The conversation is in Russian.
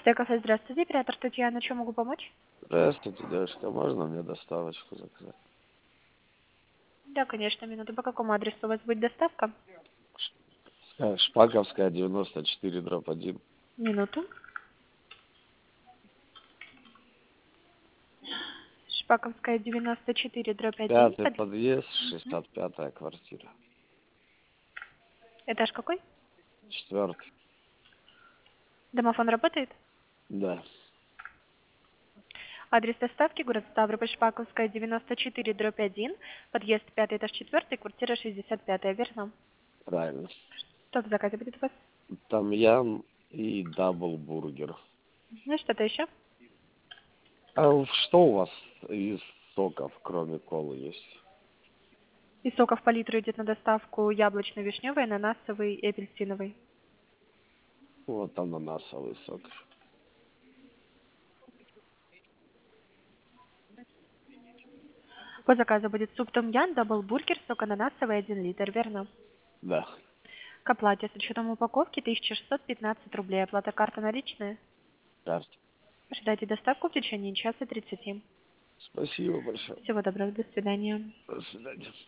Стекофе, здравствуйте, оператор Татьяна, чем могу помочь? Здравствуйте, девушка. Можно мне доставочку заказать? Да, конечно, минуту. По какому адресу у вас будет доставка? Шпаковская, 94, дробь 1. Минуту. Шпаковская, 94, дробь 1. Пятый подъезд, 65-я квартира. Этаж какой? Четвертый. Домофон работает? Да. Адрес доставки, город Ставрополь, Шпаковская, 94, дробь 1. Подъезд 5, этаж 4, квартира 65, верно? Правильно. Что в заказе будет у вас? Там ям и даблбургер. Ну и что-то еще? Что у вас из соков, кроме колы, есть? Из соков по литру идет на доставку яблочно-вишневый, ананасовый и апельсиновый. Вот ананасовый сок. По заказу будет суп том-ям, даблбургер, сок ананасовый, 1 литр, верно? Да. К оплате с учетом упаковки 1615 рублей. Оплата карта наличная. Карта. Ожидайте доставку в течение часа 30. Спасибо большое. Всего доброго, до свидания. До свидания.